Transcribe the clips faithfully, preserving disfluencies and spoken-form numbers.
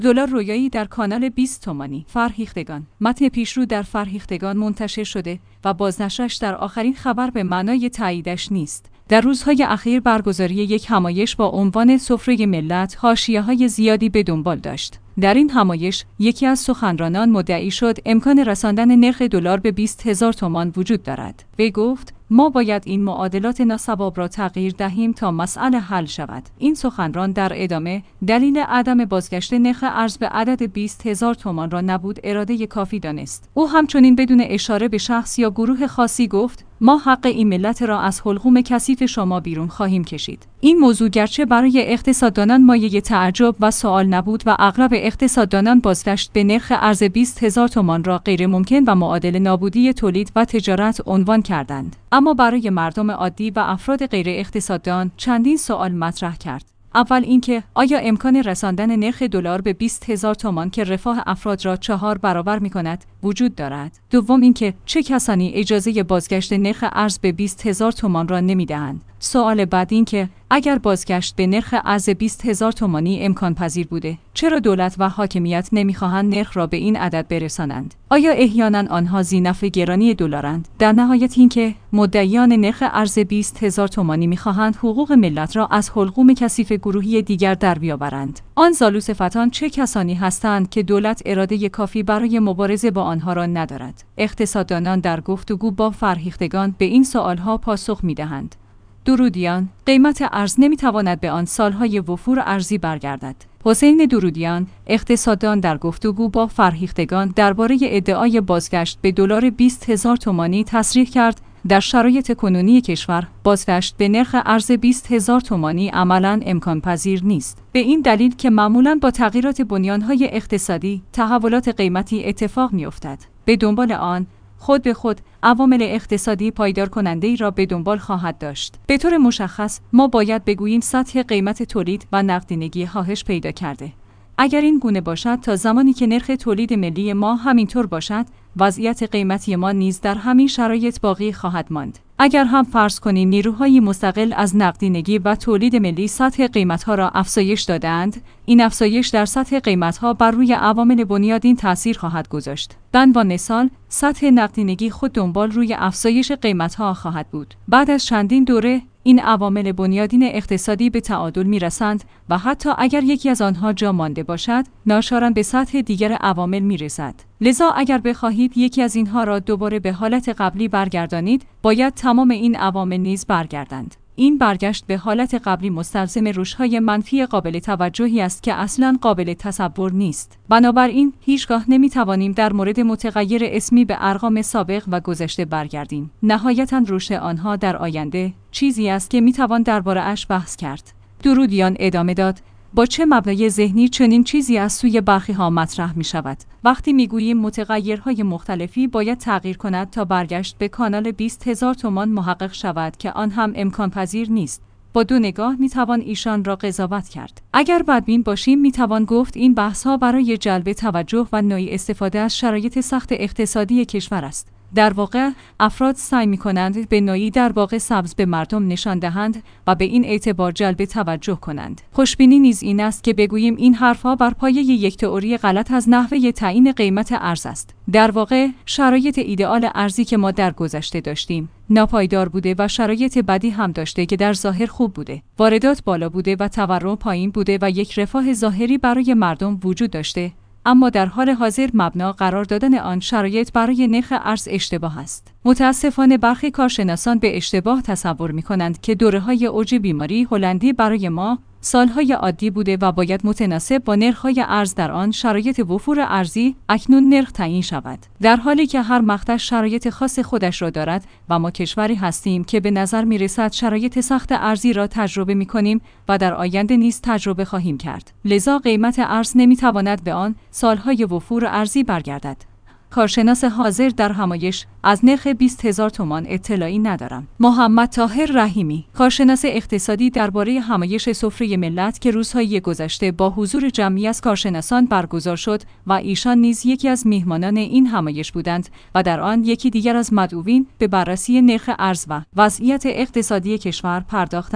دلار رویایی در کانال بیست تومانی. فرهیختگان. متن پیشرو در فرهیختگان منتشر شده و بازنشرش در آخرین خبر به معنای تاییدش نیست. در روزهای اخیر برگزاری یک همایش با عنوان سفره ملت حاشیه‌های زیادی به دنبال داشت. در این همایش یکی از سخنرانان مدعی شد امکان رساندن نرخ دلار به بیست هزار تومان وجود دارد. وی گفت ما باید این معادلات ناصواب را تغییر دهیم تا مسئله حل شود. این سخنران در ادامه دلیل عدم بازگشت نرخ ارز به عدد بیست هزار تومان را نبود اراده کافی دانست. او همچنین بدون اشاره به شخص یا گروه خاصی گفت ما حق این ملت را از حلقوم کثیف شما بیرون خواهیم کشید. این موضوع گرچه برای اقتصاددانان مایه تعجب و سوال نبود و اغلب اقتصاددانان بازگشت به نرخ ارز بیست هزار تومان را غیر ممکن و معادل نابودی تولید و تجارت عنوان کردند، اما برای مردم عادی و افراد غیر اقتصاددان چندین سوال مطرح کرد. اول اینکه آیا امکان رساندن نرخ دلار به بیست هزار تومان که رفاه افراد را چهار برابر می‌کند وجود دارد؟ دوم اینکه چه کسانی اجازه بازگشت نرخ ارز به بیست هزار تومان را نمی‌دهند؟ سوال بعد این که اگر بازگشت به نرخ ارز بیست هزار تومانی امکان پذیر بوده، چرا دولت و حاکمیت نمیخواهند نرخ را به این عدد برسانند؟ آیا احیانا آنها ذینفع گرانی دلارند؟ در نهایت اینکه مدعیان نرخ ارز بیست هزار تومانی میخواهند حقوق ملت را از حلقوم کثیف گروهی دیگر در بیاورند. آن زالوصفتان چه کسانی هستند که دولت اراده کافی برای مبارزه با آنها را ندارد؟ اقتصاددانان در گفتگو با فرهیختگان به این سوالها پاسخ میدهند. درودیان، قیمت ارز نمیتواند به آن سالهای وفور ارزی برگردد. حسین درودیان، اقتصاددان در گفتگو با فرهیختگان درباره ادعای بازگشت به دلار بیست هزار تومانی تصریح کرد در شرایط کنونی کشور بازگشت به نرخ ارز بیست هزار تومانی عملاً امکان پذیر نیست. به این دلیل که معمولاً با تغییرات بنیانهای اقتصادی تحولات قیمتی اتفاق می‌افتد. به دنبال آن خود به خود عوامل اقتصادی پایدار کننده ای را به دنبال خواهد داشت. به طور مشخص ما باید بگوییم سطح قیمت تولید و نقدینگی کاهش پیدا کرده. اگر این گونه باشد تا زمانی که نرخ تولید ملی ما همینطور باشد، وضعیت قیمتی ما نیز در همین شرایط باقی خواهد ماند. اگر هم فرض کنیم نیروهای مستقل از نقدینگی و تولید ملی سطح قیمت‌ها را افزایش دادند، این افزایش در سطح قیمت‌ها بر روی عوامل بنیادین تأثیر خواهد گذاشت. به عنوان مثال، سطح نقدینگی خود دنبال روی افزایش قیمت‌ها خواهد بود. بعد از چندین دوره این عوامل بنیادین اقتصادی به تعادل می‌رسند و حتی اگر یکی از آنها جا مانده باشد، ناچارا به سطح دیگر عوامل می‌رسد. لذا اگر بخواهید یکی از اینها را دوباره به حالت قبلی برگردانید، باید تمام این عوامل نیز برگردند. این برگشت به حالت قبلی مستلزم روش‌های منفی قابل توجهی است که اصلاً قابل تصور نیست. بنابراین هیچگاه نمی‌توانیم در مورد متغیر اسمی به ارقام سابق و گذشته برگردیم. نهایتاً رشد آنها در آینده چیزی است که می‌توان درباره‌اش بحث کرد. درودیان ادامه داد: با چه مبنای ذهنی چنین چیزی از سوی برخی‌ها مطرح می‌شود؟ وقتی می‌گوییم متغیرهای مختلفی باید تغییر کند تا برگشت به کانال بیست هزار تومان محقق شود که آن هم امکان پذیر نیست، با دو نگاه می‌توان ایشان را قضاوت کرد. اگر بدبین باشیم می‌توان گفت این بحث‌ها برای جلب توجه و نوعی استفاده از شرایط سخت اقتصادی کشور است. در واقع افراد سعی می‌کنند به نوعی در باغ سبز به مردم نشان دهند و به این اعتبار جلب توجه کنند. خوشبینی نیز این است که بگوییم این حرف‌ها بر پایه یک تئوری غلط از نحوه تعیین قیمت ارز است. در واقع شرایط ایدئال ارزی که ما در گذشته داشتیم ناپایدار بوده و شرایط بدی هم داشته که در ظاهر خوب بوده. واردات بالا بوده و تورم پایین بوده و یک رفاه ظاهری برای مردم وجود داشته. اما در حال حاضر مبنا قرار دادن آن شرایط برای نرخ ارز اشتباه است. متاسفانه برخی کارشناسان به اشتباه تصور می‌کنند که دوره‌های اوج بیماری هلندی برای ما سالهای عادی بوده و باید متناسب با نرخ‌های ارز در آن شرایط وفور ارزی اکنون نرخ تعیین شود، در حالی که هر مقطع شرایط خاص خودش را دارد و ما کشوری هستیم که به نظر می‌رسد شرایط سخت ارزی را تجربه می‌کنیم و در آینده نیز تجربه خواهیم کرد. لذا قیمت ارز نمی‌تواند به آن سالهای وفور ارزی برگردد. کارشناس حاضر در همایش از نرخ بیست هزار تومان اطلاعی ندارم. محمد طاهر رحیمی، کارشناس اقتصادی درباره همایش سفره ملت که روزهای گذشته با حضور جمعی از کارشناسان برگزار شد و ایشان نیز یکی از میهمانان این همایش بودند و در آن یکی دیگر از مدعوین به بررسی نرخ ارز و وضعیت اقتصادی کشور پرداختند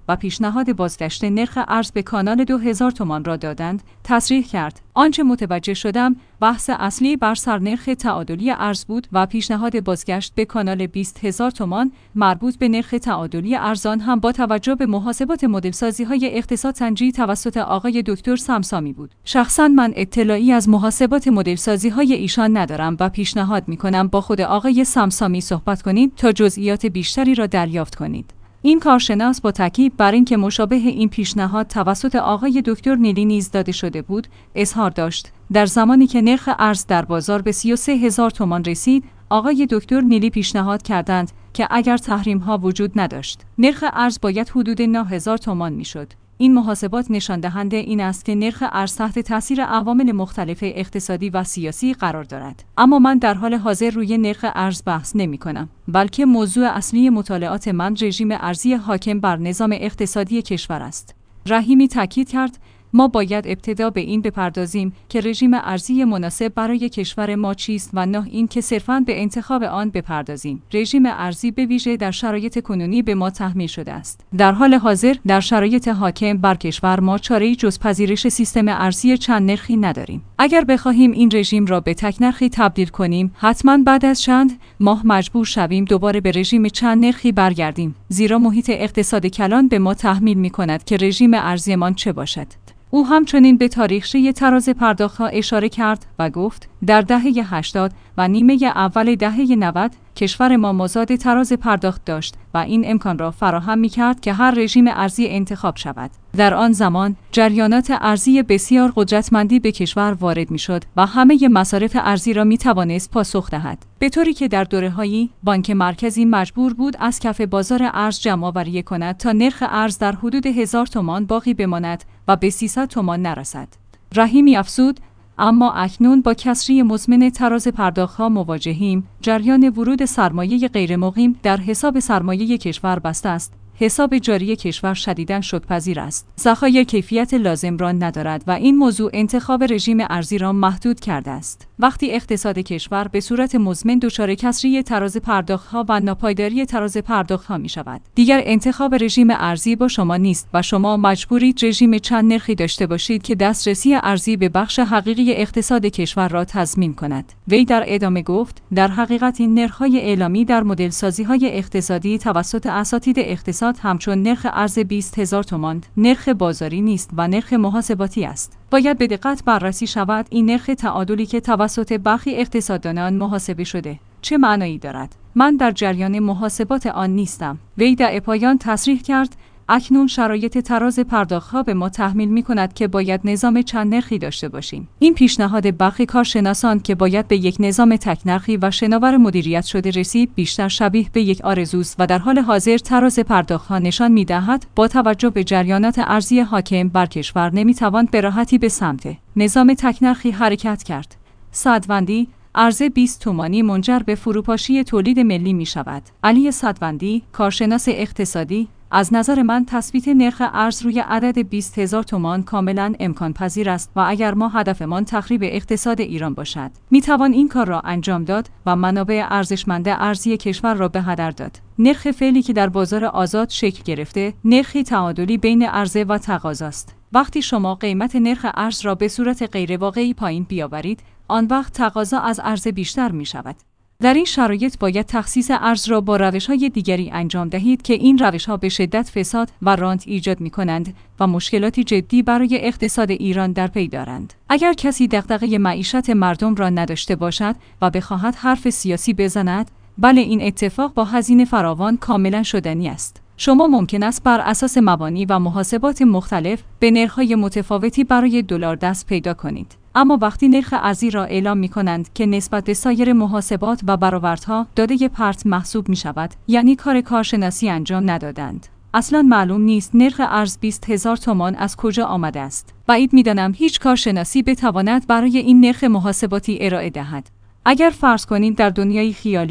و پیشنهاد بازگشت نرخ ارز به کانال دو هزار تومان را دادند، تصریح کرد: آنچه متوجه شدم بحث اصلی بر سرنرخ تعادلی ارز بود و پیشنهاد بازگشت به کانال بیست هزار تومان مربوط به نرخ تعادلی ارزان هم با توجه به محاسبات مدل‌سازی‌های اقتصادسنجی توسط آقای دکتر سمسامی بود. شخصاً من اطلاعی از محاسبات مدل‌سازی‌های ایشان ندارم و پیشنهاد می‌کنم با خود آقای سمسامی صحبت کنید تا جزئیات بیشتری را دریافت کنید. این کارشناس با تاکید بر اینکه مشابه این پیشنهاد توسط آقای دکتر نیلی نیز داده شده بود، اظهار داشت: در زمانی که نرخ ارز در بازار به سی و سه هزار تومان رسید، آقای دکتر نیلی پیشنهاد کردند که اگر تحریم‌ها وجود نداشت، نرخ ارز باید حدود نه هزار تومان میشد. این محاسبات نشان دهنده این است که نرخ ارز تحت تاثیر عوامل مختلف اقتصادی و سیاسی قرار دارد. اما من در حال حاضر روی نرخ ارز بحث نمی کنم، بلکه موضوع اصلی مطالعات من رژیم ارزی حاکم بر نظام اقتصادی کشور است. رحیمی تاکید کرد: ما باید ابتدا به این بپردازیم که رژیم ارزی مناسب برای کشور ما چیست و نه این که صرفاً به انتخاب آن بپردازیم. رژیم ارزی به ویژه در شرایط کنونی به ما تحمیل شده است. در حال حاضر در شرایط حاکم بر کشور ما چاره‌ای جز پذیرش سیستم ارزی چند نرخی نداریم. اگر بخواهیم این رژیم را به تک نرخی تبدیل کنیم، حتماً بعد از چند ماه مجبور شویم دوباره به رژیم چند نرخی برگردیم، زیرا محیط اقتصاد کلان به ما تحمیل می‌کند که رژیم ارزیمان چه باشد. او همچنین به تاریخچه تراز پرداخت‌ها اشاره کرد و گفت: در دهه هشتاد و نیمه اول دهه نود کشور ما مازاد تراز پرداخت داشت و این امکان را فراهم می‌کرد که هر رژیم ارزی انتخاب شود. در آن زمان جریانات ارزی بسیار قدرتمندی به کشور وارد می‌شد و همه مصارف ارزی را می‌توانست پاسخ دهد، به طوری که در دوره‌هایی بانک مرکزی مجبور بود از کف بازار ارز جمع‌آوری کند تا نرخ ارز در حدود هزار تومان باقی بماند و به سیصد تومان نرسد. رحیمی افزود: اما اکنون با کسری مزمن تراز پرداخت‌ها مواجهیم. جریان ورود سرمایه غیرمقیم در حساب سرمایه کشور بسته است. حساب جاری کشور شدیداً شک‌پذیر است. ذخایر کیفیت لازم را ندارد و این موضوع انتخاب رژیم ارزی را محدود کرده است. وقتی اقتصاد کشور به صورت مزمن دچار کسری تراز پرداخت‌ها و ناپایداری تراز پرداخت‌ها می‌شود، دیگر انتخاب رژیم ارزی با شما نیست و شما مجبورید رژیم چند نرخی داشته باشید که دسترسی ارزی به بخش حقیقی اقتصاد کشور را تضمین کند. وی در ادامه گفت: در حقیقت این نرخ‌های اعلامی در مدل‌سازی‌های اقتصادی توسط اساتید اقتصاد همچون نرخ ارز بیست هزار تومان نرخ بازاری نیست و نرخ محاسباتی است. باید به دقت بررسی شود این نرخ تعادلی که توسط برخی اقتصاددانان محاسبه شده چه معنایی دارد. من در جریان محاسبات آن نیستم. وی در پایان تصریح کرد: اکنون شرایط تراز پرداخت‌ها به ما تحمیل می‌کند که باید نظام چند نرخی داشته باشیم. این پیشنهاد برخی کارشناسان که باید به یک نظام تک نرخی و شناور مدیریت شده رسید، بیشتر شبیه به یک آرزوست و در حال حاضر تراز پرداخت‌ها نشان می‌دهد با توجه به جریانات ارزی حاکم بر کشور نمی‌توان به راحتی به سمت نظام تک نرخی حرکت کرد. سعدوندی: ارز بیست تومانی منجر به فروپاشی تولید ملی می‌شود. علی سعدوندی، کارشناس اقتصادی: از نظر من تثبیت نرخ ارز روی عدد بیست هزار تومان کاملا امکان پذیر است و اگر ما هدفمان تخریب اقتصاد ایران باشد، می توان این کار را انجام داد و منابع ارزشمند ارزی کشور را به هدر داد. نرخ فعلی که در بازار آزاد شکل گرفته، نرخی تعادلی بین عرضه و تقاضاست. وقتی شما قیمت نرخ ارز را به صورت غیر واقعی پایین بیاورید، آن وقت تقاضا از عرضه بیشتر می شود. در این شرایط باید تخصیص ارز را با روش‌های دیگری انجام دهید که این روش‌ها به شدت فساد و رانت ایجاد می‌کنند و مشکلاتی جدی برای اقتصاد ایران در پی دارند. اگر کسی دغدغه معیشت مردم را نداشته باشد و بخواهد حرف سیاسی بزند، بله این اتفاق با هزینه فراوان کاملا شدنی است. شما ممکن است بر اساس مبانی و محاسبات مختلف به نرخ‌های متفاوتی برای دلار دست پیدا کنید. اما وقتی نرخ ارزی را اعلام می کنند که نسبت به سایر محاسبات و برآوردها داده پرت محسوب می شود، یعنی کار کارشناسی انجام ندادند. اصلا معلوم نیست نرخ ارز بیست هزار تومان از کجا آمده است. بعید می دانم هیچ کارشناسی بتواند برای این نرخ محاسباتی ارائه دهد. اگر فرض کنید در دنیای خیالی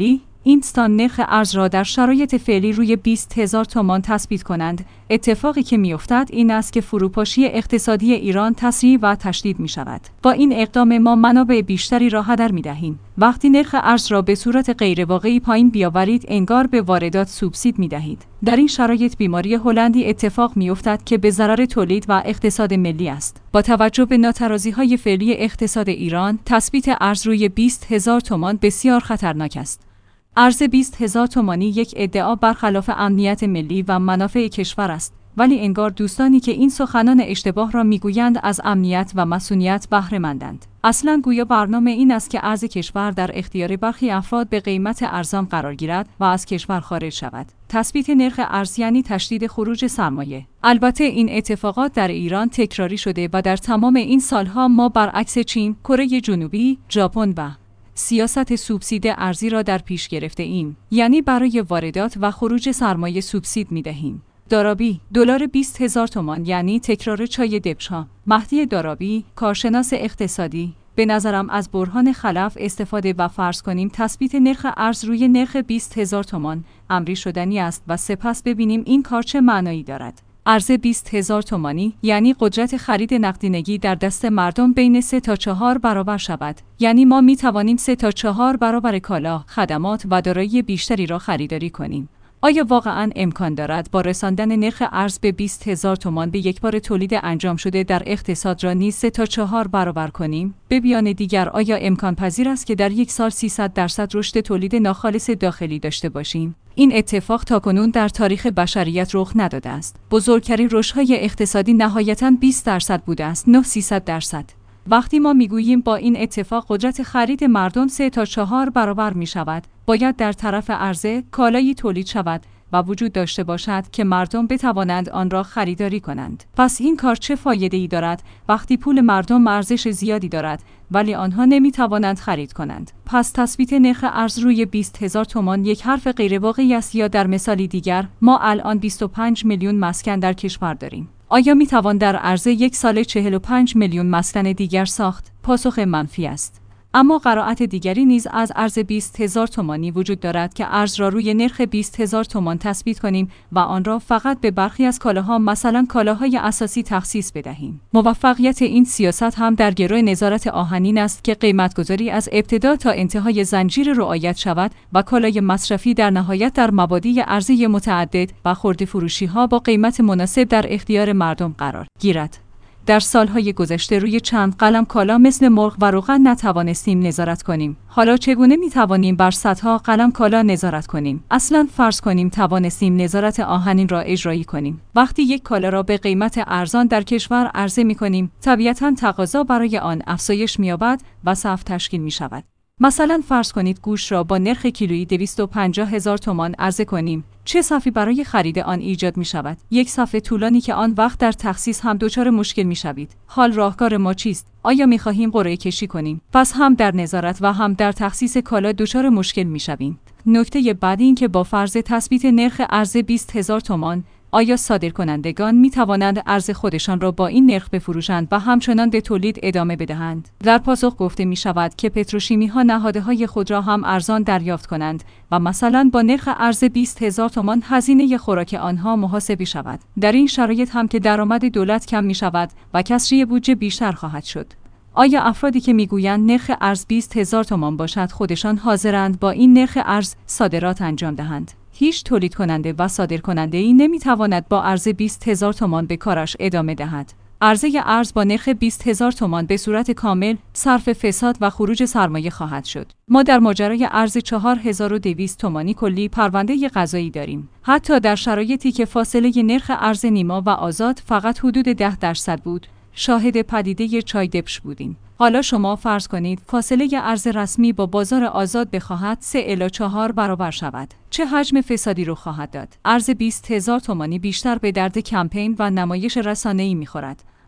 اینستان نرخ ارز را در شرایط فعلی روی بیست هزار تومان تثبیت کنند، اتفاقی که می‌افتد این است که فروپاشی اقتصادی ایران تسریع و تشدید می‌شود. با این اقدام ما منابع بیشتری را هدر می‌دهیم. وقتی نرخ ارز را به صورت غیرواقعی پایین بیاورید، انگار به واردات سوبسید می‌دهید. در این شرایط بیماری هلندی اتفاق می‌افتد که به ضرر تولید و اقتصاد ملی است. با توجه به ناترازی‌های فعلی اقتصاد ایران، تثبیت ارز روی بیست هزار تومان بسیار خطرناک است. ارز بیست هزار تومانی یک ادعا برخلاف امنیت ملی و منافع کشور است، ولی انگار دوستانی که این سخنان اشتباه را میگویند از امنیت و مسئولیت بهره مندند. اصلاً گویا برنامه این است که ارز کشور در اختیار برخی افراد به قیمت ارزان قرار گیرد و از کشور خارج شود. تثبیت نرخ ارز یعنی تشدید خروج سرمایه. البته این اتفاقات در ایران تکراری شده و در تمام این سالها ما برعکس چین، کره جنوبی، ژاپن و سیاست سوبسید ارزی را در پیش گرفته ایم، یعنی برای واردات و خروج سرمایه سوبسید می دهیم. دارابی، دلار بیست هزار تومان یعنی تکرار چای دبشا. مهدی دارابی، کارشناس اقتصادی: به نظرم از برهان خلف استفاده و فرض کنیم تثبیت نرخ ارز روی نرخ بیست هزار تومان امری شدنی است و سپس ببینیم این کار چه معنایی دارد. ارز بیست هزار تومانی یعنی قدرت خرید نقدینگی در دست مردم بین سه تا چهار برابر شود، یعنی ما می توانیم سه تا چهار برابر کالا، خدمات و دارایی بیشتری را خریداری کنیم. آیا واقعاً امکان دارد با رساندن نرخ ارز به بیست هزار تومان به یک بار تولید انجام شده در اقتصاد را نیز سه تا چهار برابر کنیم؟ به بیان دیگر، آیا امکان پذیر است که در یک سال سیصد درصد رشد تولید ناخالص داخلی داشته باشیم؟ این اتفاق تاکنون در تاریخ بشریت رخ نداده است. بزرگترین رشدهای اقتصادی نهایتاً بیست درصد بوده است، نه سیصد درصد. وقتی ما میگوییم با این اتفاق قدرت خرید مردم سه تا چهار برابر می شود، باید در طرف عرضه کالایی تولید شود و وجود داشته باشد که مردم بتوانند آن را خریداری کنند. پس این کار چه فایده‌ای دارد وقتی پول مردم ارزش زیادی دارد ولی آنها نمی توانند خرید کنند؟ پس تثبیت نرخ ارز روی بیست هزار تومان یک حرف غیرواقعی است، یا در مثالی دیگر ما الان بیست و پنج میلیون مسکن در کشور داریم. آیا می توان در عرض یک سال چهل و پنج میلیون مسکن دیگر ساخت؟ پاسخ منفی است. اما قرائت دیگری نیز از ارز بیست هزار تومانی وجود دارد که ارز را روی نرخ بیست هزار تومان تثبیت کنیم و آن را فقط به برخی از کالاها، مثلا کالاهای اساسی، تخصیص بدهیم. موفقیت این سیاست هم در گرو نظارت آهنین است که قیمتگذاری از ابتدا تا انتهای زنجیر رعایت شود و کالای مصرفی در نهایت در مبادی ارزی متعدد و خرده فروشی‌ها با قیمت مناسب در اختیار مردم قرار گیرد. در سالهای گذشته روی چند قلم کالا مثل مرغ و روغن نتوانستیم نظارت کنیم. حالا چگونه می توانیم بر صدها قلم کالا نظارت کنیم؟ اصلاً فرض کنیم توانستیم نظارت آهنین را اجرایی کنیم. وقتی یک کالا را به قیمت ارزان در کشور عرضه می کنیم، طبیعتاً تقاضا برای آن افزایش می یابد و صف تشکیل می شود. مثلا فرض کنید گوشت را با نرخ کیلویی دویست و پنجاه هزار تومان عرضه کنیم. چه صفی برای خرید آن ایجاد می شود؟ یک صف طولانی که آن وقت در تخصیص هم دچار مشکل می شوید. حال راهکار ما چیست؟ آیا می خواهیم قرعه کشی کنیم؟ پس هم در نظارت و هم در تخصیص کالا دچار مشکل می شویم. نکته بعدی این که با فرض تثبیت نرخ ارز بیست هزار تومان، آیا صادرکنندگان می توانند ارز خودشان را با این نرخ بفروشند و همچنان به تولید ادامه بدهند؟ در پاسخ گفته می شود که پتروشیمی ها نهادهای خود را هم ارزان دریافت کنند و مثلا با نرخ ارز بیست هزار تومان هزینه خوراک آنها محاسبه شود. در این شرایط هم که درآمد دولت کم می شود و کسری بودجه بیشتر خواهد شد. آیا افرادی که میگویند نرخ ارز بیست هزار تومان باشد خودشان حاضرند با این نرخ ارز صادرات انجام دهند؟ هیچ تولید کننده و صادر کننده ای نمیتواند با ارز بیست هزار تومان به کارش ادامه دهد. عرضه ارز با نرخ بیست هزار تومان به صورت کامل صرف فساد و خروج سرمایه خواهد شد. ما در ماجرای ارز چهار هزار و دویست تومانی کلی پرونده قضایی داریم. حتی در شرایطی که فاصله نرخ ارز نیما و آزاد فقط حدود ده درصد بود، شاهد پدیده چای دبش بودیم. حالا شما فرض کنید فاصله ارز رسمی با بازار آزاد بخواهد سه الی چهار برابر شود. چه حجم فسادی رو خواهد داد؟ ارز بیست هزار تومانی بیشتر به درد کمپین و نمایش رسانه‌ای می‌خورد.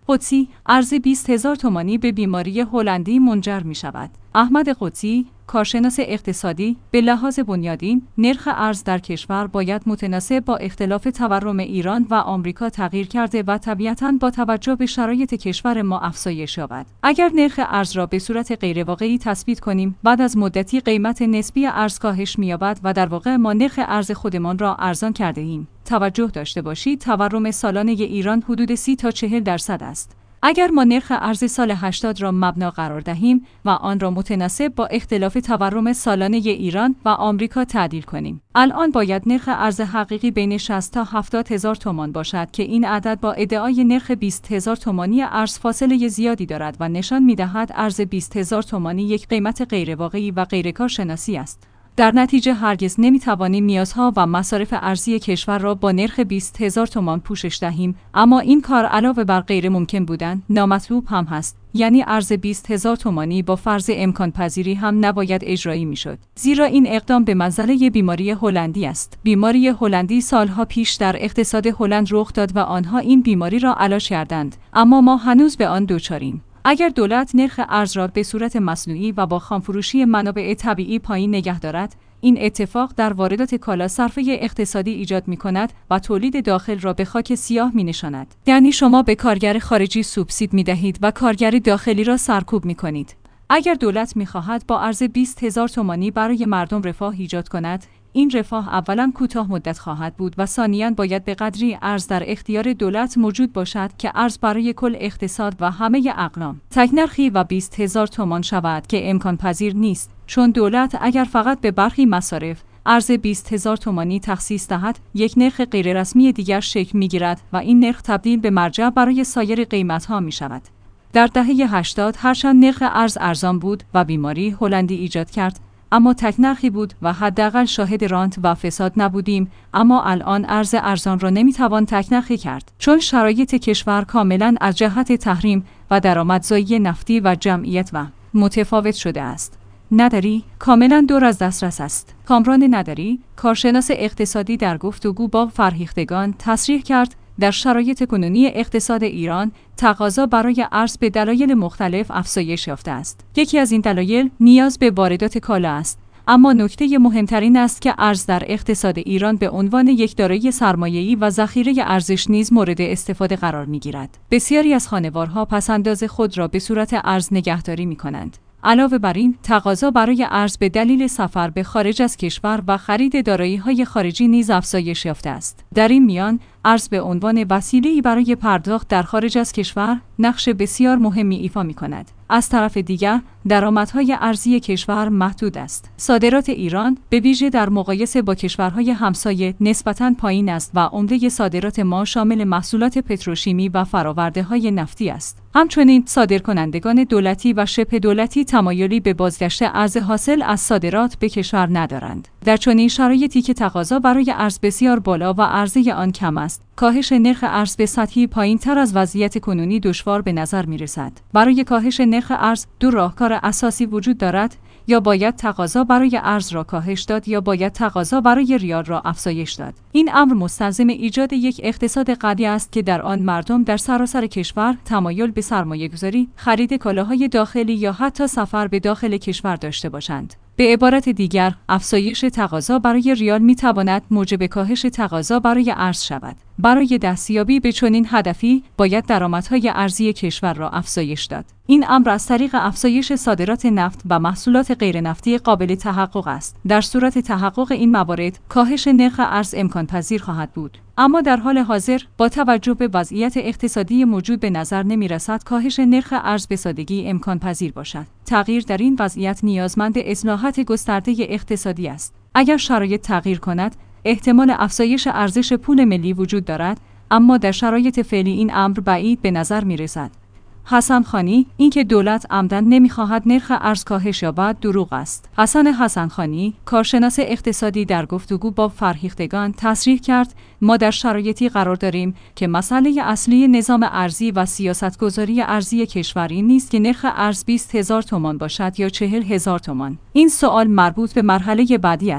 قدسی: ارز بیست هزار تومانی به بیماری هلندی منجر می شود. احمد قدسی، کارشناس اقتصادی: به لحاظ بنیادین، نرخ ارز در کشور باید متناسب با اختلاف تورم ایران و آمریکا تغییر کرده و طبیعتاً با توجه به شرایط کشور ما افزایش یابد. اگر نرخ ارز را به صورت غیرواقعی تثبیت کنیم، بعد از مدتی قیمت نسبی ارز کاهش می‌یابد و در واقع ما نرخ ارز خودمان را ارزان کرده ایم. توجه داشته باشید تورم سالانه ایران حدود سی تا چهل درصد است. اگر ما نرخ ارز سال هشتاد را مبنا قرار دهیم و آن را متناسب با اختلاف تورم سالانه ایران و آمریکا تعدیل کنیم، الان باید نرخ ارز حقیقی بین شصت تا هفتاد هزار تومان باشد که این عدد با ادعای نرخ بیست هزار تومانی ارز فاصله زیادی دارد و نشان می‌دهد ارز بیست هزار تومانی یک قیمت غیرواقعی و غیرکارشناسی است. در نتیجه هرگز نمی‌توانیم نیازها و مصارف ارزی کشور را با نرخ بیست هزار تومان پوشش دهیم، اما این کار علاوه بر غیر ممکن بودن نامطلوب هم هست. یعنی ارز بیست هزار تومانی با فرض امکان پذیری هم نباید اجرایی میشد، زیرا این اقدام به منزله بیماری هلندی است. بیماری هلندی سالها پیش در اقتصاد هلند رخ داد و آنها این بیماری را علاج کردند، اما ما هنوز به آن دچاریم. اگر دولت نرخ ارز را به صورت مصنوعی و با خامفروشی منابع طبیعی پایین نگه دارد، این اتفاق در واردات کالا صرفه اقتصادی ایجاد می کند و تولید داخل را به خاک سیاه می نشاند. یعنی شما به کارگر خارجی سوبسید می دهید و کارگر داخلی را سرکوب می کنید. اگر دولت می خواهد با ارز بیست هزار تومانی برای مردم رفاه ایجاد کند، این رفاه اولاً کوتاه مدت خواهد بود و ثانیاً باید به قدری ارز در اختیار دولت موجود باشد که ارز برای کل اقتصاد و همه اقلام تک نرخی و بیست هزار تومان شود که امکان پذیر نیست، چون دولت اگر فقط به برخی مصارف ارز بیست هزار تومانی تخصیص دهد، یک نرخ غیررسمی دیگر شکل می‌گیرد و این نرخ تبدیل به مرجع برای سایر قیمت‌ها می‌شود. در دهه هشتاد هرچند نرخ ارز ارزان بود و بیماری هلندی ایجاد کرد، اما تک نرخی بود و حداقل شاهد رانت و فساد نبودیم. اما الان ارز ارزان را نمیتوان تک نرخی کرد، چون شرایط کشور کاملا از جهت تحریم و درآمدزایی نفتی و جمعیت و متفاوت شده است. نداری کاملا دور از دسترس است. کامران نداری، کارشناس اقتصادی، در گفتگو با فرهیختگان تصریح کرد در شرایط کنونی اقتصاد ایران تقاضا برای ارز به دلایل مختلف افزایش یافته است. یکی از این دلایل نیاز به واردات کالا است، اما نکته مهمترین است که ارز در اقتصاد ایران به عنوان یک دارایی سرمایه‌ای و ذخیره ارزش نیز مورد استفاده قرار می‌گیرد. بسیاری از خانوارها پس‌انداز خود را به صورت ارز نگهداری می‌کنند. علاوه بر این، تقاضا برای ارز به دلیل سفر به خارج از کشور و خرید دارایی‌های خارجی نیز افزایش یافته است. در این میان، ارز به عنوان وسیله‌ای برای پرداخت در خارج از کشور نقش بسیار مهمی ایفا می‌کند. از طرف دیگر، درآمدهای ارزی کشور محدود است. صادرات ایران به ویژه در مقایسه با کشورهای همسایه نسبتاً پایین است و عمده صادرات ما شامل محصولات پتروشیمی و فرآورده‌های نفتی است. همچنین صادرکنندگان دولتی و شبه دولتی تمایلی به بازگشت ارز حاصل از صادرات به کشور ندارند. در چنین شرایطی که تقاضا برای ارز بسیار بالا و عرضه آن کم است، کاهش نرخ ارز به سطحی پایین‌تر از وضعیت کنونی دشوار به نظر می‌رسد. برای کاهش نرخ ارز دو راهکار اساسی وجود دارد: یا باید تقاضا برای ارز را کاهش داد یا باید تقاضا برای ریال را افزایش داد. این امر مستلزم ایجاد یک اقتصاد قوی است که در آن مردم در سراسر کشور تمایل به سرمایه‌گذاری، خرید کالاهای داخلی یا حتی سفر به داخل کشور داشته باشند. به عبارت دیگر، افزایش تقاضا برای ریال می‌تواند موجب کاهش تقاضا برای ارز شود. برای دستیابی به چنین هدفی باید درآمدهای ارزی کشور را افزایش داد. این امر از طریق افزایش صادرات نفت و محصولات غیرنفتی قابل تحقق است. در صورت تحقق این موارد، کاهش نرخ ارز امکان پذیر خواهد بود. اما در حال حاضر با توجه به وضعیت اقتصادی موجود به نظر نمی‌رسد کاهش نرخ ارز به سادگی امکان پذیر باشد. تغییر در این وضعیت نیازمند اصلاحات گسترده اقتصادی است. اگر شرایط تغییر کند، احتمال افزایش ارزش پول ملی وجود دارد، اما در شرایط فعلی این امر بعید به نظر می‌رسد. حسن خانی: اینکه دولت عمدن نمی‌خواهد نرخ ارز کاهش یابد دروغ است. حسن حسن خانی، کارشناس اقتصادی، در گفتگو با فرهیختگان تصریح کرد ما در شرایطی قرار داریم که مسئله اصلی نظام ارزی و سیاستگذاری ارزی کشوری نیست که نرخ ارز بیست هزار تومان باشد یا چهل هزار تومان. این سوال مربوط به مرحله بعدی است.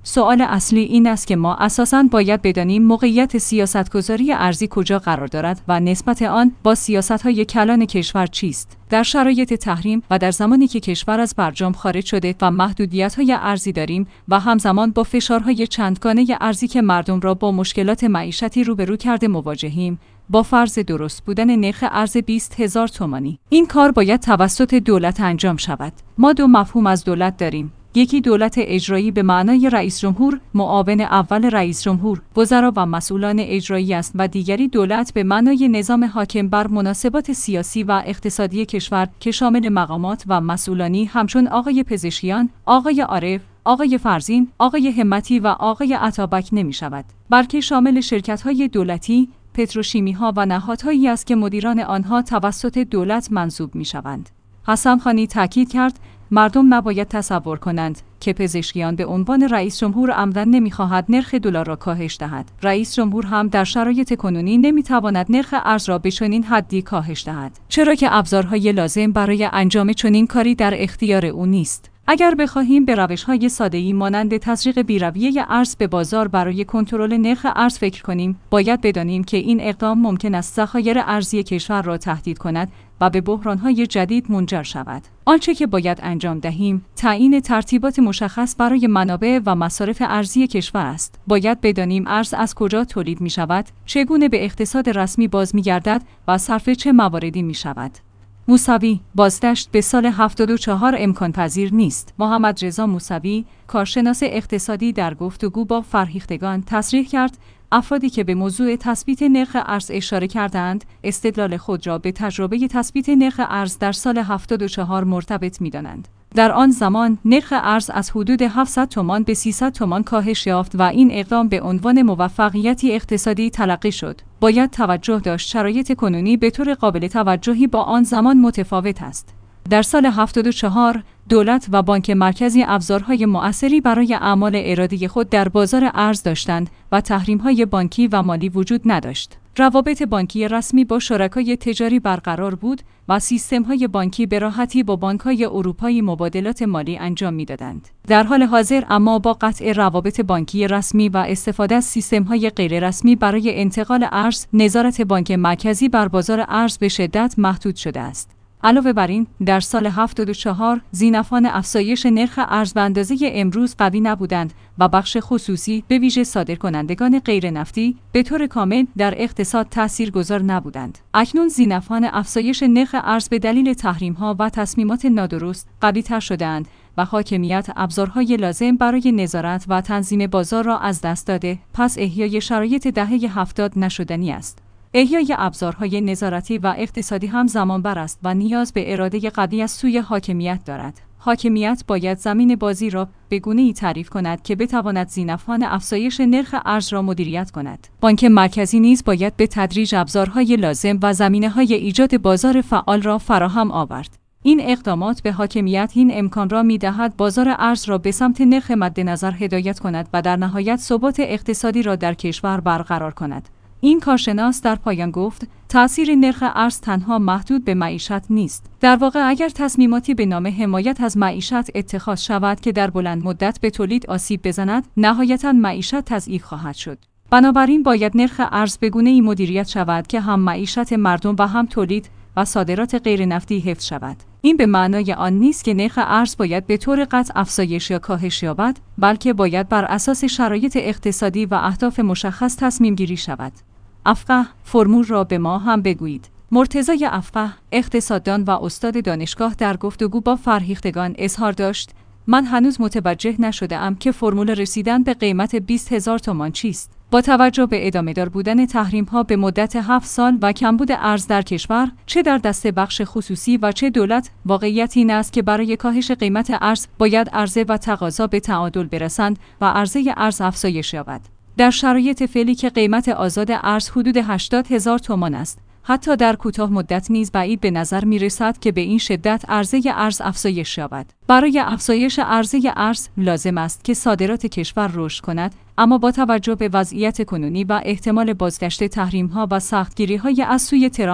سوال اصلی این است که ما اساساً باید بدانیم موقعیت سیاستگذاری ارزی کجا قرار دارد و نسبت آن با سیاست‌های کلان کشور چیست. در شرایط تحریم و در زمانی که کشور از برجام خارج شده و محدودیت‌های ارزی داریم و همزمان با فشارهای چندگانه ارزی که مردم را با مشکلات معیشتی روبرو کرده مواجهیم، با فرض درست بودن نرخ ارز بیست هزار تومانی، این کار باید توسط دولت انجام شود. ما دو مفهوم از دولت داریم. یکی دولت اجرایی به معنای رئیس جمهور، معاون اول رئیس جمهور، وزرا و مسئولان اجرایی است و دیگری دولت به معنای نظام حاکم بر مناسبات سیاسی و اقتصادی کشور که شامل مقامات و مسئولانی همچون آقای پزشکیان، آقای عارف، آقای فرزین، آقای همتی و آقای عطابک نمی شود، بلکه شامل شرکت‌های دولتی، پتروشیمی‌ها و نهادهایی است که مدیران آنها توسط دولت منصوب می‌شوند. حسن خانی تاکید کرد مردم نباید تصور کنند که پزشکیان به عنوان رئیس جمهور عمدن نمی‌خواهد نرخ دلار را کاهش دهد. رئیس جمهور هم در شرایط کنونی نمی‌تواند نرخ ارز را به چنین حدی کاهش دهد، چرا که ابزارهای لازم برای انجام چنین کاری در اختیار او نیست. اگر بخواهیم به روش‌های ساده‌ای مانند تسریع بی‌رویه ارز به بازار برای کنترل نرخ ارز فکر کنیم، باید بدانیم که این اقدام ممکن است ذخایر ارزی کشور را تهدید کند و به بحران‌های جدید منجر شود. آنچه که باید انجام دهیم، تعیین ترتیبات مشخص برای منابع و مصارف ارزی کشور است. باید بدانیم ارز از کجا تولید می‌شود، چگونه به اقتصاد رسمی باز می‌گردد و صرف چه مواردی می‌شود. موسوی، بازگشت به سال هفتاد و چهار امکان پذیر نیست. محمد رضا موسوی، کارشناس اقتصادی در گفتگو با فرهیختگان تصریح کرد افرادی که به موضوع تثبیت نرخ ارز اشاره کردند، استدلال خود را به تجربه تثبیت نرخ ارز در سال هفتاد و چهار مرتبط می‌دانند. در آن زمان نرخ ارز از حدود هفتصد تومان به سیصد تومان کاهش یافت و این اقدام به عنوان موفقیتی اقتصادی تلقی شد. باید توجه داشت شرایط کنونی به طور قابل توجهی با آن زمان متفاوت است. در سال هفتاد و چهار دولت و بانک مرکزی ابزارهای مؤثری برای اعمال ارادی خود در بازار ارز داشتند و تحریم‌های بانکی و مالی وجود نداشت. روابط بانکی رسمی با شرکای تجاری برقرار بود و سیستم‌های بانکی به راحتی با بانک‌های اروپایی مبادلات مالی انجام می‌دادند. در حال حاضر اما با قطع روابط بانکی رسمی و استفاده از سیستم‌های غیررسمی برای انتقال ارز، نظارت بانک مرکزی بر بازار ارز به شدت محدود شده است. علاوه بر این، در سال هفتاد و چهار زینفان افزایش نرخ ارز به اندازه امروز قوی نبودند و بخش خصوصی به ویژه صادرکنندگان غیر نفتی به طور کامل در اقتصاد تاثیرگذار نبودند. اکنون زینفان افزایش نرخ ارز به دلیل تحریم‌ها و تصمیمات نادرست قوی‌تر شده‌اند و حاکمیت ابزارهای لازم برای نظارت و تنظیم بازار را از دست داده، پس احیای شرایط دهه هفتاد نشدنی است. احیای ابزارهای نظارتی و اقتصادی هم زمانبر است و نیاز به اراده قوی از سوی حاکمیت دارد. حاکمیت باید زمین بازی را به گونه‌ای تعریف کند که بتواند زینفان افزایش نرخ ارز را مدیریت کند. بانک مرکزی نیز باید به تدریج ابزارهای لازم و زمینه‌های ایجاد بازار فعال را فراهم آورد. این اقدامات به حاکمیت این امکان را می‌دهد بازار ارز را به سمت نرخ مد نظر هدایت کند و در نهایت ثبات اقتصادی را در کشور برقرار کند. این کارشناس در پایان گفت تأثیر نرخ ارز تنها محدود به معیشت نیست. در واقع اگر تصمیماتی به نام حمایت از معیشت اتخاذ شود که در بلند مدت به تولید آسیب بزند، نهایتاً معیشت تضعیف خواهد شد. بنابراین باید نرخ ارز به گونه‌ای مدیریت شود که هم معیشت مردم و هم تولید و صادرات غیر نفتی حفظ شود. این به معنای آن نیست که نرخ ارز باید به طور قطع افزایش یا کاهش یابد، بلکه باید بر اساس شرایط اقتصادی و اهداف مشخص تصمیم گیری شود. افقه، فرمول را به ما هم بگویید. مرتضی افقه، اقتصاددان و استاد دانشگاه در گفتگو با فرهیختگان اظهار داشت من هنوز متوجه نشده‌ام که فرمول رسیدن به قیمت بیست هزار تومان چیست. با توجه به ادامه‌دار بودن تحریم‌ها به مدت هفت سال و کمبود ارز در کشور، چه در دست بخش خصوصی و چه دولت، واقعیت این است که برای کاهش قیمت ارز باید عرضه و تقاضا به تعادل برسند و عرضه ارز افزایش یابد. در شرایط فعلی که قیمت آزاد ارز حدود هشتاد هزار تومان است، حتی در کوتاه مدت نیز بعید به نظر می رسد که به این شدت عرضه ارز افزایش یابد. برای افزایش عرضه ارز لازم است که صادرات کشور رشد کند، اما با توجه به وضعیت کنونی و احتمال بازگشت تحریم‌ها و سختگیری‌های از سوی ترامپ،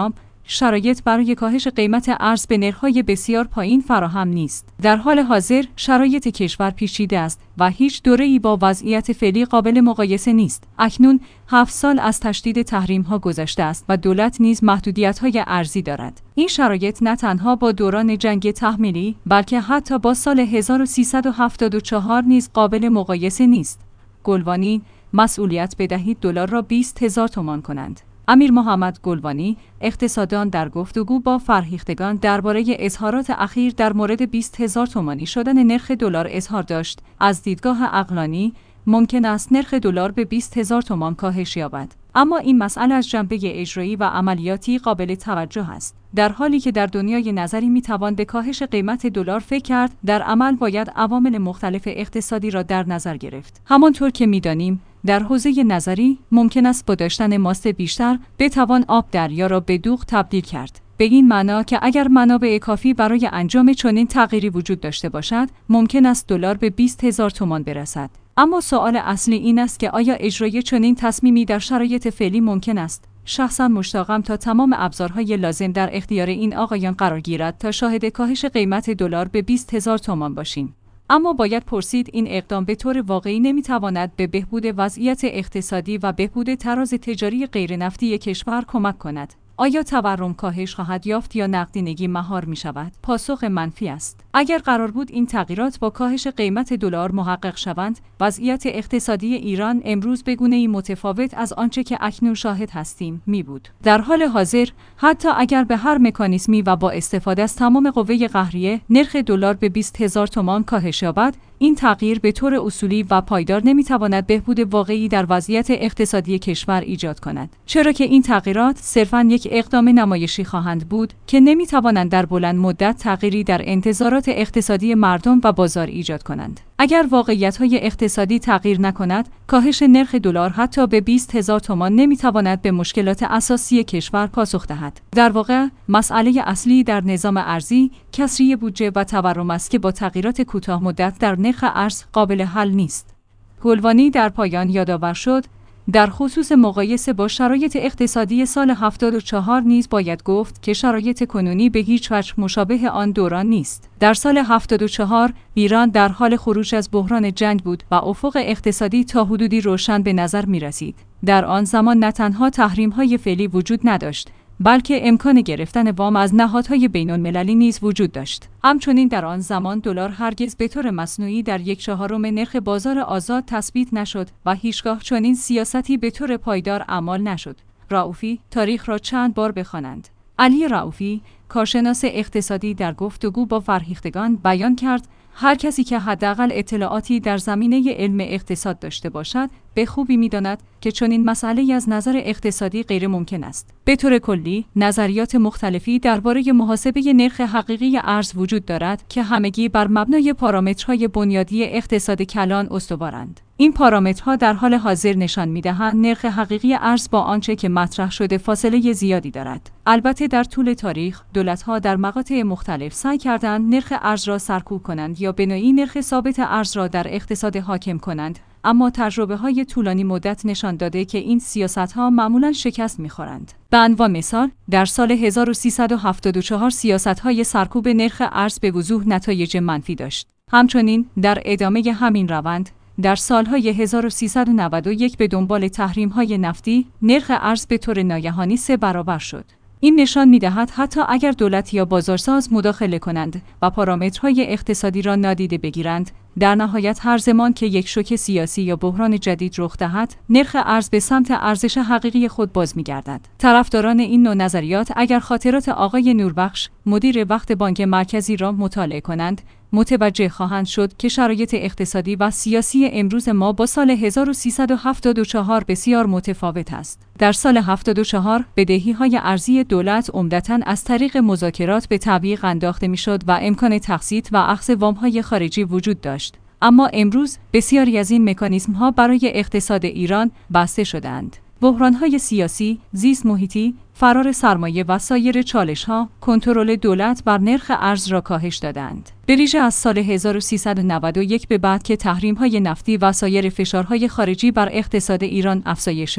شرایط برای کاهش قیمت ارز به نرخ‌های بسیار پایین فراهم نیست. در حال حاضر شرایط کشور پیچیده است و هیچ دوره‌ای با وضعیت فعلی قابل مقایسه نیست. اکنون هفت سال از تشدید تحریم‌ها گذشته است و دولت نیز محدودیت‌های ارزی دارد. این شرایط نه تنها با دوران جنگ تحمیلی بلکه حتی با سال هزار و سیصد و هفتاد و چهار نیز قابل مقایسه نیست. گلوانی مسئولیت بدهید دلار را بیست هزار تومان کنند. امیر محمد گلوانی اقتصاددان در گفتگو با فرهیختگان درباره اظهارات اخیر در مورد بیست هزار تومانی شدن نرخ دلار اظهار داشت. از دیدگاه عقلانی ممکن است نرخ دلار به بیست هزار تومان کاهش یابد، اما این مسئله از جنبه اجرایی و عملیاتی قابل توجه است. در حالی که در دنیای نظری میتوان به کاهش قیمت دلار فکر کرد، در عمل باید عوامل مختلف اقتصادی را در نظر گرفت. همانطور که میدانیم در حوزه نظری ممکن است با داشتن ماست بیشتر بتوان آب دریا را به دوغ تبدیل کرد. به این معنا که اگر منابع کافی برای انجام چنین تغییری وجود داشته باشد، ممکن است دلار به بیست هزار تومان برسد. اما سوال اصلی این است که آیا اجرای چنین تصمیمی در شرایط فعلی ممکن است؟ شخصا مشتاقم تا تمام ابزارهای لازم در اختیار این آقایان قرار گیرد تا شاهد کاهش قیمت دلار به بیست هزار تومان باشیم. اما باید پرسید این اقدام به طور واقعی نمیتواند به بهبود وضعیت اقتصادی و بهبود تراز تجاری غیر نفتی کشور کمک کند؟ آیا تورم کاهش خواهد یافت یا نقدینگی مهار می شود؟ پاسخ منفی است. اگر قرار بود این تغییرات با کاهش قیمت دلار محقق شوند، وضعیت اقتصادی ایران امروز به گونه‌ای متفاوت از آنچه که اکنون شاهد هستیم می بود. در حال حاضر حتی اگر به هر مکانیزمی و با استفاده از تمام قوه قهریه نرخ دلار به بیست هزار تومان کاهش یابد، این تغییر به طور اصولی و پایدار نمیتواند بهبود واقعی در وضعیت اقتصادی کشور ایجاد کند، چرا که این تغییرات صرفاً یک اقدام نمایشی خواهند بود که نمیتوانند در بلند مدت تغییری در انتظارات اقتصادی مردم و بازار ایجاد کنند. اگر واقعیت‌های اقتصادی تغییر نکند، کاهش نرخ دلار حتی به بیست هزار تومان نمیتواند به مشکلات اساسی کشور پاسخ دهد. در واقع، مسئله اصلی در نظام ارزی، کسری بودجه و تورم است که با تغییرات کوتاه مدت در نرخ ارز قابل حل نیست. گلوانی در پایان یادآور شد در خصوص مقایسه با شرایط اقتصادی سال هفتاد و چهار نیز باید گفت که شرایط کنونی به هیچ وجه مشابه آن دوران نیست. در سال هفتاد و چهار ایران در حال خروج از بحران جنگ بود و افق اقتصادی تا حدودی روشن به نظر می رسید. در آن زمان نه تنها تحریم‌های فعلی وجود نداشت، بلکه امکان گرفتن وام از نهادهای بین‌المللی نیز وجود داشت. همچنین در آن زمان دلار هرگز به طور مصنوعی در یک چهارم نرخ بازار آزاد تثبیت نشد و هیچگاه چنین سیاستی به طور پایدار اعمال نشد. رؤوفی تاریخ را چند بار بخوانند. علی رؤوفی، کارشناس اقتصادی، در گفتگو با فرهیختگان بیان کرد هر کسی که حداقل اطلاعاتی در زمینه علم اقتصاد داشته باشد، به خوبی می‌داند که چنین مسئله‌ای از نظر اقتصادی غیر ممکن است. به طور کلی، نظریات مختلفی درباره محاسبه نرخ حقیقی ارز وجود دارد که همگی بر مبنای پارامترهای بنیادی اقتصاد کلان استوارند. این پارامترها در حال حاضر نشان می‌دهند نرخ حقیقی ارز با آنچه که مطرح شده فاصله زیادی دارد. البته در طول تاریخ، دولت‌ها در مقاطع مختلف سعی کردند نرخ ارز را سرکوب کنند یا به نوعی نرخ ثابت ارز را در اقتصاد حاکم کنند، اما تجربه‌های طولانی مدت نشان داده که این سیاست‌ها معمولاً شکست می‌خورند. به عنوان مثال، در سال هزار و سیصد و هفتاد و چهار سیاست‌های سرکوب نرخ ارز به وضوح نتایج منفی داشت. همچنین در ادامه همین روند، در سالهای هزار و سیصد و نود و یک به دنبال تحریم‌های نفتی، نرخ ارز به طور ناگهانی سه برابر شد. این نشان می‌دهد حتی اگر دولت یا بازارساز مداخله کنند و پارامترهای اقتصادی را نادیده بگیرند، در نهایت هر زمان که یک شوک سیاسی یا بحران جدید رخ دهد، نرخ ارز به سمت ارزش حقیقی خود باز می‌گردد. طرفداران این نوع نظریات اگر خاطرات آقای نوربخش، مدیر وقت بانک مرکزی را مطالعه کنند، متوجه خواهند شد که شرایط اقتصادی و سیاسی امروز ما با سال هزار و سیصد و هفتاد و چهار بسیار متفاوت است. در سال هفتاد و چهار بدهی‌های ارزی دولت عمدتاً از طریق مذاکرات به تعویق انداخته می‌شد و امکان تقسیط و اخذ وام‌های خارجی وجود داشت. اما امروز بسیاری از این مکانیزم‌ها برای اقتصاد ایران بسته شده‌اند. بحران‌های سیاسی، زیست محیطی، فرار سرمایه و سایر چالش‌ها کنترل دولت بر نرخ ارز را کاهش دادند. به ویژه از سال هزار و سیصد و نود و یک به بعد که تحریم‌های نفتی و سایر فشارهای خارجی بر اقتصاد ایران افزایش یافت،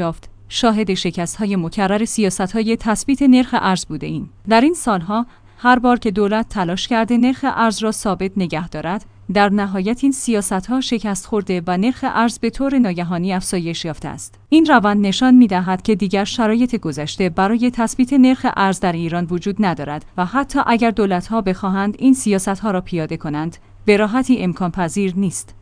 شاهد شکست‌های مکرر سیاست‌های تثبیت نرخ ارز بوده‌ایم. در این سالها هر بار که دولت تلاش کرده نرخ ارز را ثابت نگه دارد، در نهایت این سیاست‌ها شکست خورده و نرخ ارز به طور ناگهانی افزایش یافته است. این روند نشان می‌دهد که دیگر شرایط گذشته برای تثبیت نرخ ارز در ایران وجود ندارد و حتی اگر دولت‌ها بخواهند این سیاست‌ها را پیاده کنند، به راحتی امکان پذیر نیست.